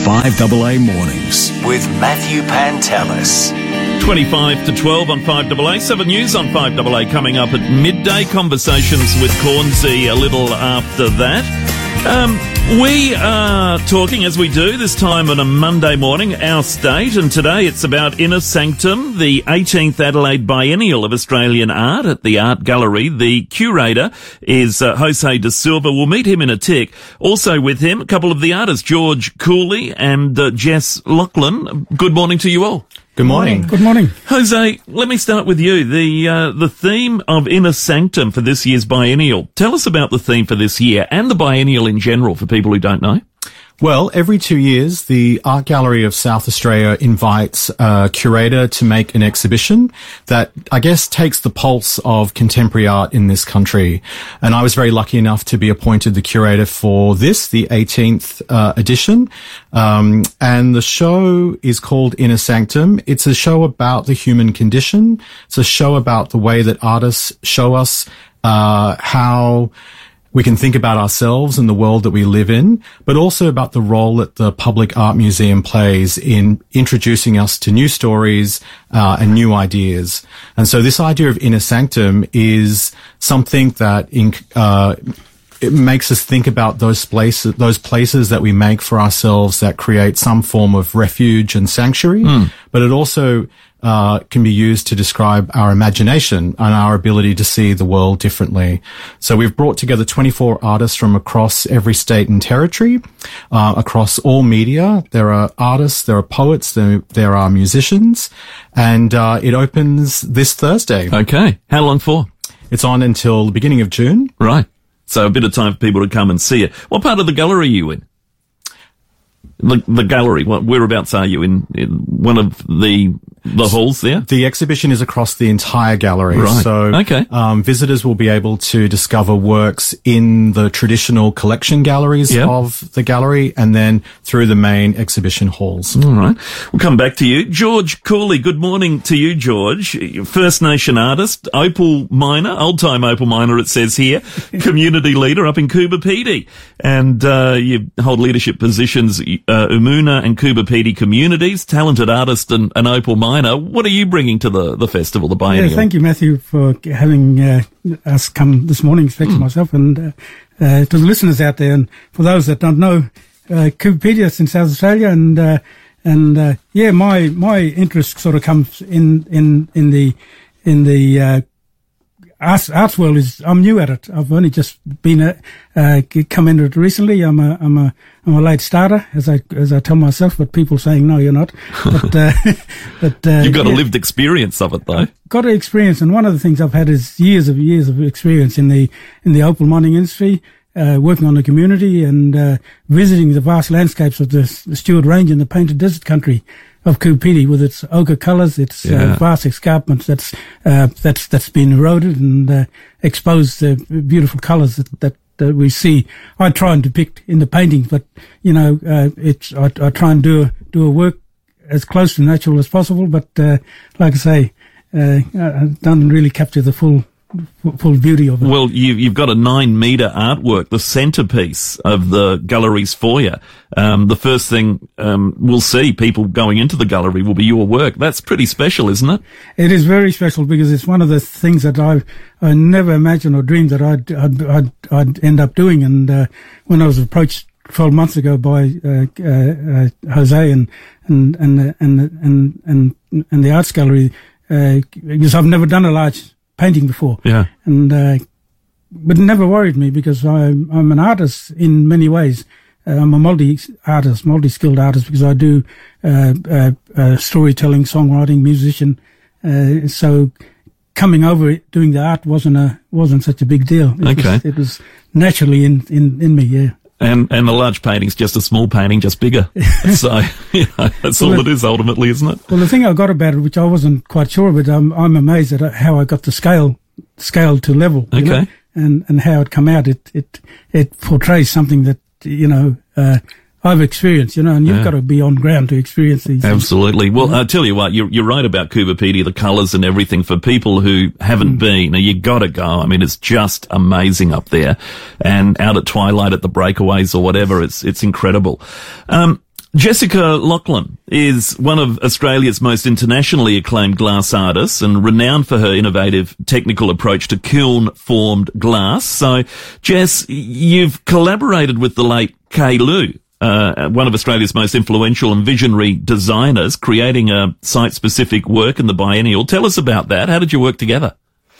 5AA Mornings with Matthew Pantelis. 25 to 12 on 5AA. 7 News on 5AA coming up at midday. Conversations with Cornsey a little after that. We are talking, as we do this time on a Monday morning, our state, and today it's about Inner Sanctum, the 18th Adelaide Biennial of Australian Art at the Art Gallery. The curator is Jose de Silva. We'll meet him in a tick. Also with him, a couple of the artists, George Cooley and Jess Lachlan. Good morning to you all. Good morning. Good morning. Jose, let me start with you. The theme of Inner Sanctum for this year's biennial. Tell us about the theme for this year and the biennial in general for people who don't know. Well, every 2 years, the Art Gallery of South Australia invites a curator to make an exhibition that, I guess, takes the pulse of contemporary art in this country. And I was very lucky enough to be appointed the curator for this, the 18th edition. And the show is called Inner Sanctum. It's a show about the human condition. It's a show about the way that artists show us how we can think about ourselves and the world that we live in, but also about the role that the Public Art Museum plays in introducing us to new stories and new ideas. And so this idea of Inner Sanctum is something that it makes us think about those places that we make for ourselves that create some form of refuge and sanctuary, but it also can be used to describe our imagination and our ability to see the world differently. So we've brought together 24 artists from across every state and territory, across all media. There are artists, there are poets, there are musicians, and it opens this Thursday. Okay. How long for? It's on until the beginning of June. Right. So a bit of time for people to come and see it. What part of the gallery are you in? The gallery, whereabouts are you? In one of the halls there? The exhibition is across the entire gallery. Right. So, okay. Visitors will be able to discover works in the traditional collection galleries of the gallery and then through the main exhibition halls. All right. We'll come back to you. George Cooley, good morning to you, George. First Nation artist, opal miner, old-time opal miner, it says here, community leader up in Coober Pedy. And you hold leadership positions Umuna and Coober Pedy communities, talented artist and opal miner. What are you bringing to the festival, the biennial? Yeah, thank you, Matthew, for having us come this morning, thanks to myself, and to the listeners out there. And for those that don't know, Coober Pedy is in South Australia, and my interest sort of comes in the arts world. I'm new at it. I've only just been come into it recently. I'm a late starter, as I tell myself, but people saying no, you're not. But you've got a lived experience of it, though. I've got an experience, and one of the things I've had is years of experience in the opal mining industry, working on the community and visiting the vast landscapes of the Stewart Range and the Painted Desert country of Coober Pedy, with its ochre colours, its vast escarpments that's been eroded and exposed the beautiful colours that we see. I try and depict in the paintings, but I try and do a work as close to natural as possible. But like I say, I don't really capture the full beauty of it. Well, you've got a 9-metre artwork, the centrepiece of the gallery's foyer. The first thing we'll see people going into the gallery will be your work. That's pretty special, isn't it? It is very special because it's one of the things that I never imagined or dreamed that I'd end up doing. And when I was approached 12 months ago by Jose and the Arts Gallery, because I've never done a large painting before. Yeah. And, but it never worried me because I'm an artist in many ways. I'm a multi-skilled artist because I do, storytelling, songwriting, musician. So coming over it, doing the art wasn't such a big deal. It was naturally in me, yeah. And the large painting's just a small painting, just bigger. So, that's all it is ultimately, isn't it? Well, the thing I got about it, which I wasn't quite sure, but I'm amazed at how I got the scale to level. Okay. You know, and how it come out. It portrays something that, I've experienced, and you've got to be on ground to experience these Absolutely. things. Well, I'll tell you what, you're right about Coober Pedy, the colours and everything. For people who haven't been, you got to go. I mean, it's just amazing up there. And out at twilight at the breakaways or whatever, it's incredible. Jessica Lachlan is one of Australia's most internationally acclaimed glass artists and renowned for her innovative technical approach to kiln-formed glass. So, Jess, you've collaborated with the late Kay Lou, one of Australia's most influential and visionary designers, creating a site-specific work in the Biennial. Tell us about that. How did you work together?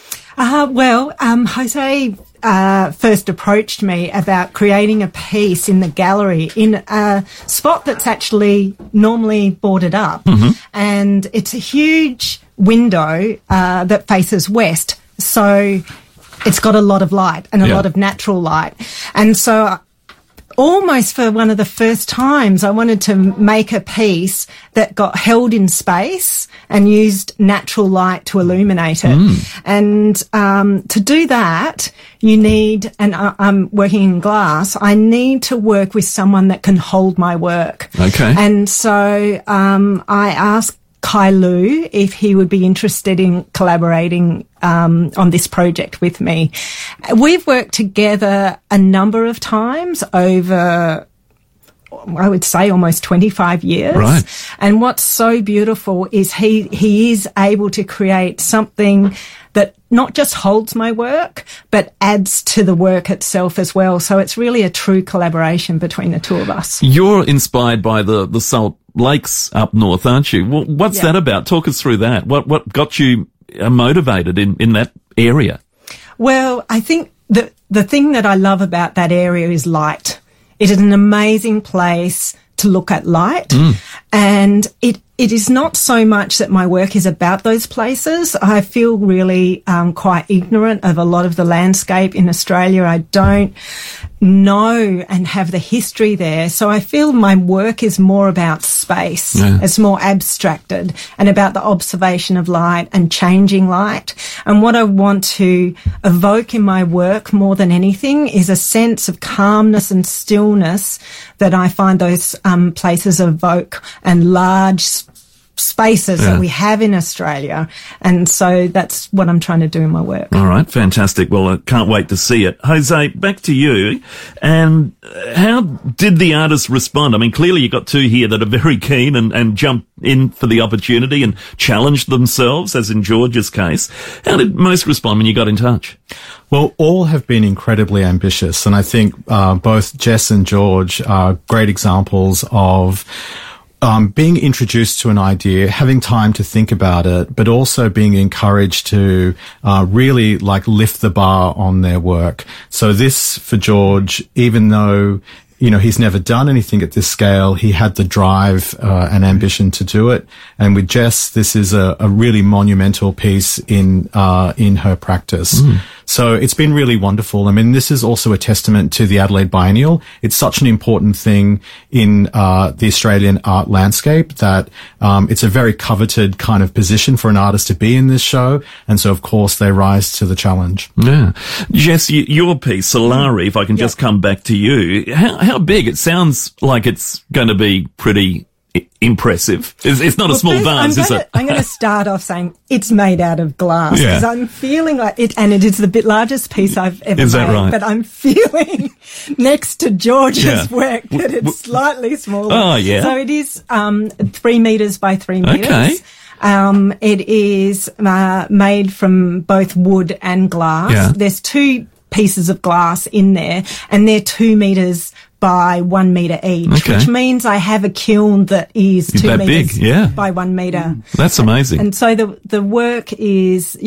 Jose first approached me about creating a piece in the gallery in a spot that's actually normally boarded up. Mm-hmm. And it's a huge window that faces west. So it's got a lot of light and a lot of natural light. And so almost for one of the first times, I wanted to make a piece that got held in space and used natural light to illuminate it. And to do that, you need, and I'm working in glass, I need to work with someone that can hold my work. Okay. And so I asked Kay Lou if he would be interested in collaborating on this project with me. We've worked together a number of times over, I would say, almost 25 years. Right. And what's so beautiful is he is able to create something that not just holds my work, but adds to the work itself as well. So it's really a true collaboration between the two of us. You're inspired by the Salt Lakes up north, aren't you? What's that about? Talk us through that. What got you motivated in that area? Well, I think the thing that I love about that area is light. It is an amazing place to look at light. And it is not so much that my work is about those places. I feel really quite ignorant of a lot of the landscape in Australia. I don't know and have the history there. So I feel my work is more about space. Yeah. It's more abstracted and about the observation of light and changing light. And what I want to evoke in my work more than anything is a sense of calmness and stillness that I find those places evoke, and large spaces that we have in Australia. And so that's what I'm trying to do in my work. All right, fantastic. Well, I can't wait to see it. Jose, back to you. And how did the artists respond? I mean, clearly you've got two here that are very keen and jump in for the opportunity and challenge themselves, as in George's case. How did most respond when you got in touch? Well, all have been incredibly ambitious. And I think both Jess and George are great examples of being introduced to an idea, having time to think about it, but also being encouraged to really lift the bar on their work. So this, for George, even though he's never done anything at this scale, he had the drive and ambition to do it. And with Jess, this is a really monumental piece in her practice. So it's been really wonderful. I mean, this is also a testament to the Adelaide Biennial. It's such an important thing in the Australian art landscape that it's a very coveted kind of position for an artist to be in this show. And so, of course, they rise to the challenge. Yeah. Jess, your piece, Solari, if I can just come back to you, how big? It sounds like it's going to be pretty impressive. It's not a small vase, is it? I'm going to start off saying it's made out of glass, because I'm feeling like it, and it is the largest piece I've ever is made. That right? But I'm feeling next to George's work that it's slightly smaller. Oh, yeah. So it is 3 meters by 3 meters. Okay. It is made from both wood and glass. Yeah. There's 2 pieces of glass in there, and they're 2 meters by 1 meter each, which means I have a kiln that is 2 meters by 1 meter. That's amazing. And so the work is,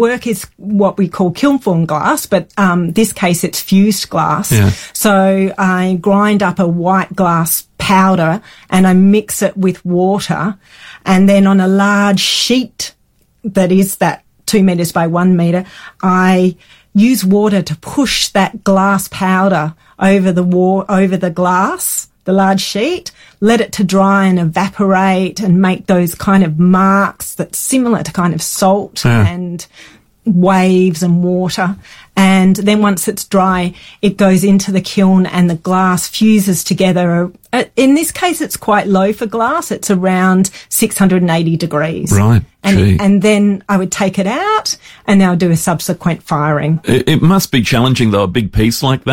what we call kiln formed glass, but this case it's fused glass. Yeah. So I grind up a white glass powder and I mix it with water, and then on a large sheet that is that 2 meters by 1 meter, I use water to push that glass powder over the glass, the large sheet, let it to dry and evaporate and make those kind of marks that's similar to kind of salt and waves and water. And then once it's dry, it goes into the kiln and the glass fuses together. In this case, it's quite low for glass. It's around 680 degrees. Right. And then I would take it out and then I'll do a subsequent firing. It must be challenging, though, a big piece like that.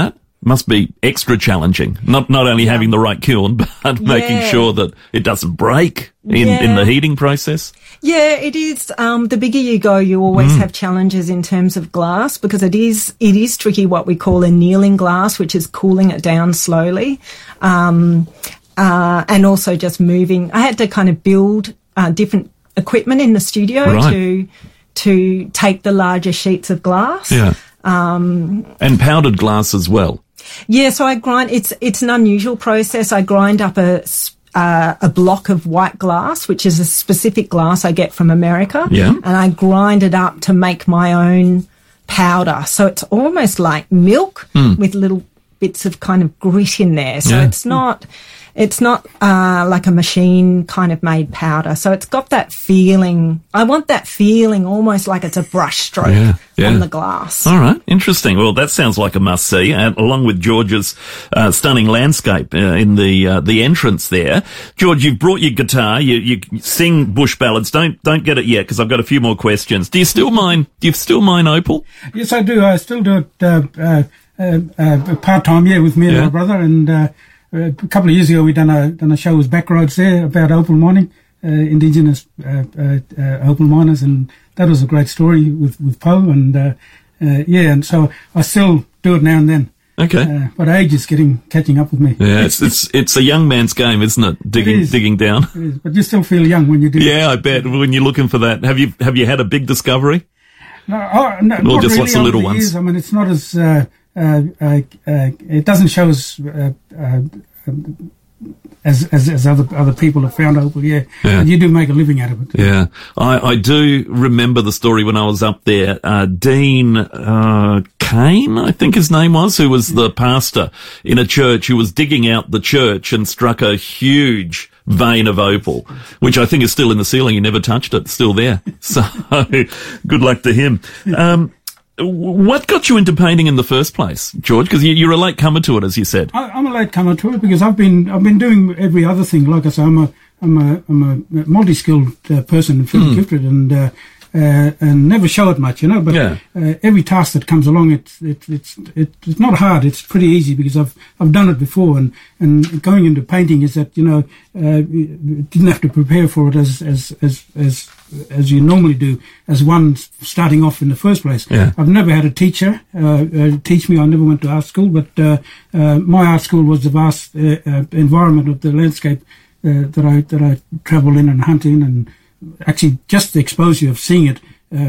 must be extra challenging. Not only having the right kiln, but making sure that it doesn't break in the heating process. Yeah, it is. The bigger you go, you always have challenges in terms of glass, because it is tricky what we call annealing glass, which is cooling it down slowly. And also just moving. I had to kind of build different equipment in the studio to take the larger sheets of glass. Yeah. And powdered glass as well. Yeah, so I grind. It's an unusual process. I grind up a block of white glass, which is a specific glass I get from America. Yeah. And I grind it up to make my own powder. So it's almost like milk with little bits of kind of grit in there. So it's not like a machine kind of made powder. So it's got that feeling. I want that feeling almost like it's a brush stroke on the glass. All right. Interesting. Well, that sounds like a must-see, along with George's stunning landscape in the entrance there. George, you've brought your guitar. You sing bush ballads. Don't get it yet, because I've got a few more questions. Do you still mine Opal? Yes, I do. I still do it part-time, with me and my brother. And a couple of years ago, we done a show with Backroads there about opal mining, indigenous opal miners, and that was a great story with Poe. And and so I still do it now and then. Okay, but age is catching up with me. Yeah, it's a young man's game, isn't it? Digging down. It is, but you still feel young when you do. Yeah, I bet. When you're looking for that, have you had a big discovery? No, or not just really lots of little ones. Years. I mean, it's not as it doesn't show as other people have found opal. And you do make a living out of it. Yeah, I do remember the story when I was up there. Dean Kane, I think his name was, who was the pastor in a church, who was digging out the church and struck a huge vein of opal, which I think is still in the ceiling. He never touched it. It's still there. So good luck to him. What got you into painting in the first place, George? Because you're a late comer to it, as you said. I'm a late comer to it because I've been doing every other thing. Like I say, I'm a multi-skilled person and fairly gifted, and never show it much, But every task that comes along, it's not hard. It's pretty easy because I've done it before. And going into painting is that you didn't have to prepare for it as you normally do as one starting off in the first place. Yeah. I've never had a teacher teach me. I never went to art school, but my art school was the vast environment of the landscape that I travel in and hunt in, and actually just the exposure of seeing it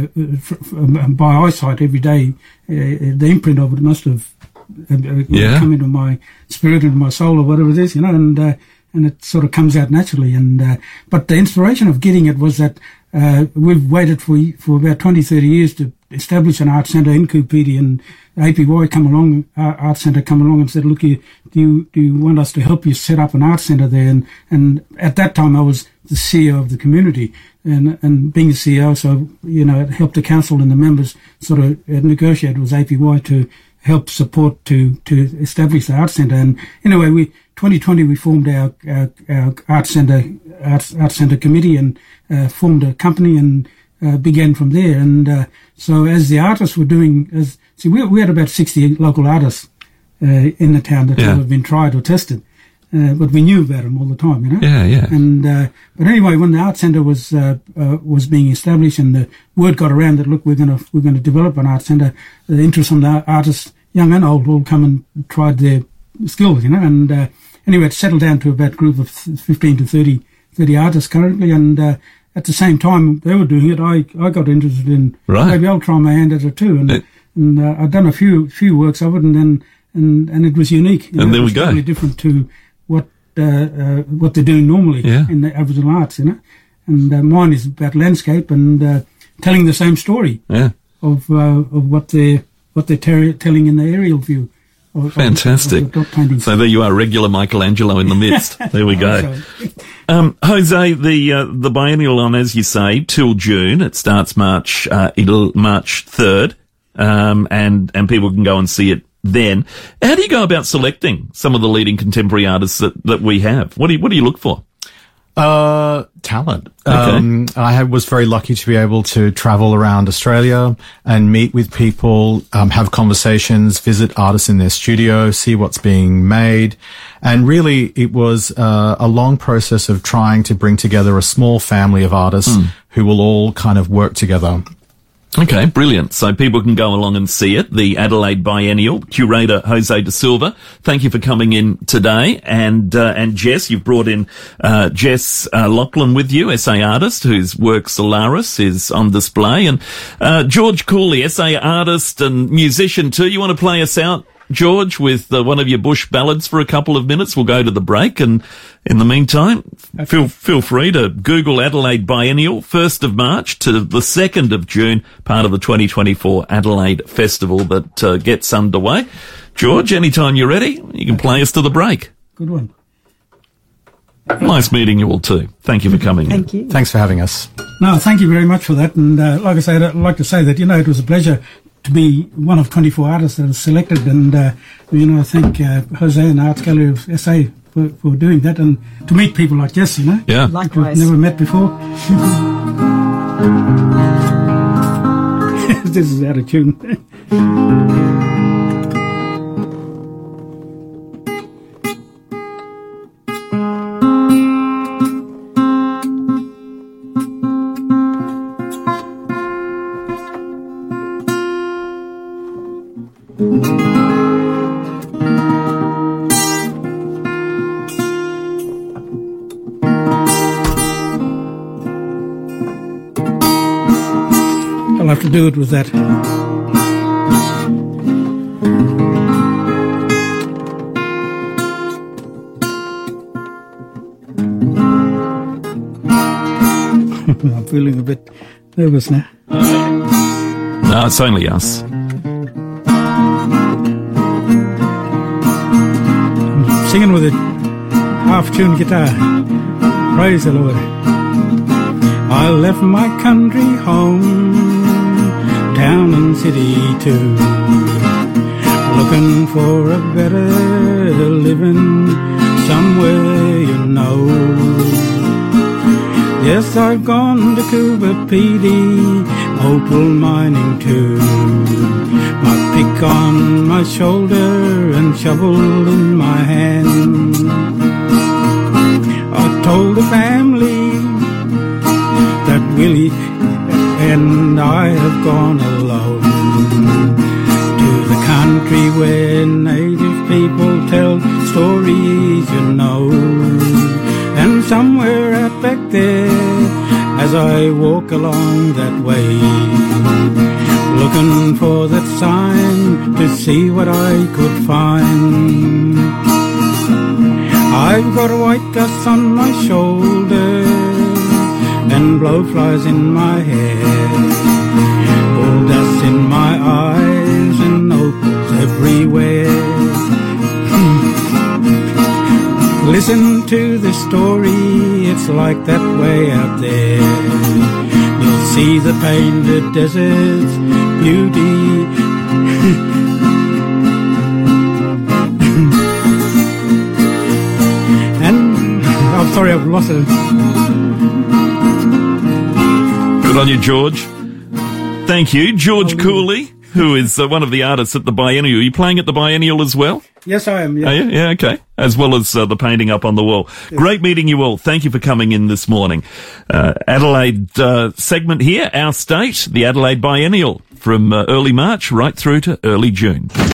by eyesight every day, the imprint of it must have come into my spirit, into my soul, or whatever it is, and it sort of comes out naturally. And but the inspiration of getting it was that we've waited for about 20, 30 years to establish an art centre in Kupiti, and APY Art Centre come along and said, look, do you want us to help you set up an art centre there? And at that time I was the CEO of the community, and being the CEO, so, it helped the council and the members sort of negotiate with APY to help support to establish the art centre. And anyway, 2020 we formed our art centre committee and formed a company and began from there. And so as the artists were doing, we had about 60 local artists in the town that have been tried or tested. But we knew about them all the time, Yeah. And but anyway, when the art centre was being established and the word got around that, look, we're going to develop an art centre, the interest from the artists, young and old, all come and tried their skills, And anyway, it settled down to about a group of 15 to 30 artists currently, and at the same time they were doing it, I got interested in maybe I'll try my hand at it too, and I've done a few works of it, and it was unique. And there we go. Totally different to what they're doing normally in the Aboriginal arts, And mine is about landscape and telling the same story of what they're telling in the aerial view. Fantastic. So there you are, regular Michelangelo in the midst. There we go. Jose, the biennial on, as you say, till June. It starts March 3rd, and people can go and see it then. How do you go about selecting some of the leading contemporary artists that we have? What do you look for? Talent. Okay. I was very lucky to be able to travel around Australia and meet with people, have conversations, visit artists in their studio, see what's being made. And really, it was a long process of trying to bring together a small family of artists who will all kind of work together. Okay, brilliant. So people can go along and see it. The Adelaide Biennial. Curator Jose De Silva, thank you for coming in today. And Jess, you've brought in Jess Lachlan with you, SA artist, whose work Solaris is on display. And George Cooley, SA artist and musician too. You want to play us out, George, with one of your bush ballads for a couple of minutes? We'll go to the break, and in the meantime, feel free to Google Adelaide Biennial, 1st of March to the 2nd of June, part of the 2024 Adelaide Festival that gets underway. George, anytime you're ready, you can play us to the break. Good one. Nice meeting you all too. Thank you for coming. Thank you. Thanks for having us. No, thank you very much for that. And like I said, I'd like to say that, it was a pleasure to be one of 24 artists that was selected, and I thank Jose and Arts Gallery of SA for doing that, and to meet people like Jess, Yeah. Likewise. We've never met before. This is out of tune. I'll have to do it with that. I'm feeling a bit nervous now. No, it's only us. I'm singing with a half-tuned guitar. Praise the Lord. I left my country home, town and city too, looking for a better living somewhere, Yes, I've gone to Cuba, PD, opal mining too. My pick on my shoulder and shovel in my hand. I told the family that Willie and I have gone alone to the country where native people tell stories, And somewhere out back there, as I walk along that way, looking for that sign to see what I could find. I've got a white dust on my shoulder and blowflies in my hair, gold dust in my eyes and opals everywhere. Listen to the story, it's like that way out there. You'll see the painted desert's beauty. And I'm sorry, I've lost it. Good on you, George. Thank you. George Cooley, who is one of the artists at the Biennial. Are you playing at the Biennial as well? Yes, I am. Yeah. Are you? Yeah, okay. As well as the painting up on the wall. Yes. Great meeting you all. Thank you for coming in this morning. Adelaide segment here, Our State, the Adelaide Biennial, from early March right through to early June.